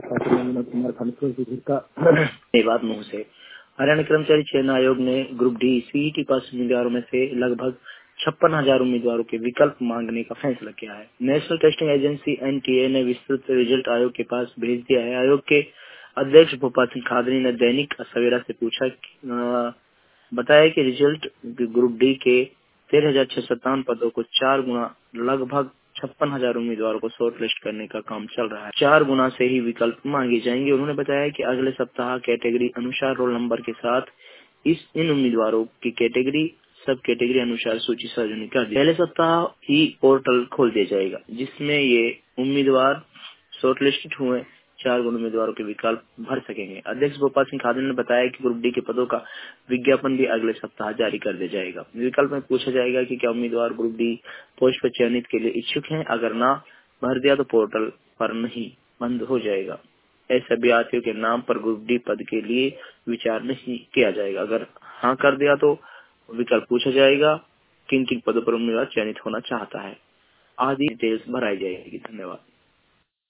बात मुंह से। हरियाणा कर्मचारी चयन आयोग ने ग्रुप डी सीईटी पास उम्मीदवारों में से लगभग 56,000 उम्मीदवारों के विकल्प मांगने का फैसला किया है। नेशनल टेस्टिंग एजेंसी एनटीए ने विस्तृत रिजल्ट आयोग के पास भेज दिया है। आयोग के अध्यक्ष भोपाल सिंह खादरी ने दैनिक सवेरा से बताया कि रिजल्ट ग्रुप डी के 13,657 पदों को 4 गुना लगभग 56,000 उम्मीदवारों को शॉर्ट लिस्ट करने का काम चल रहा है। 4 गुना से ही विकल्प मांगे जाएंगे। उन्होंने बताया कि अगले सप्ताह कैटेगरी अनुसार रोल नंबर के साथ इन उम्मीदवारों की कैटेगरी सब कैटेगरी अनुसार सूची सार्वजनिक कर दी। पहले सप्ताह ही पोर्टल खोल दिया जाएगा जिसमें ये उम्मीदवार शॉर्ट लिस्टेड हुए 4 गुण उम्मीदवारों के विकल्प भर सकेंगे। अध्यक्ष भोपाल सिंह खादर ने बताया कि ग्रुप डी के पदों का विज्ञापन भी अगले सप्ताह जारी कर दिया जाएगा। विकल्प में पूछा जाएगा कि क्या उम्मीदवार ग्रुप डी पोस्ट पर चयनित के लिए इच्छुक हैं। अगर ना भर दिया तो पोर्टल पर नहीं बंद हो जाएगा। ऐसे अभ्यर्थियों के नाम पर ग्रुप डी पद के लिए विचार नहीं किया जाएगा। अगर हाँ कर दिया तो विकल्प पूछा जाएगा किन किन पदों पर उम्मीदवार चयनित होना चाहता है, आदि डिटेल्स भराई जाएगी। धन्यवाद।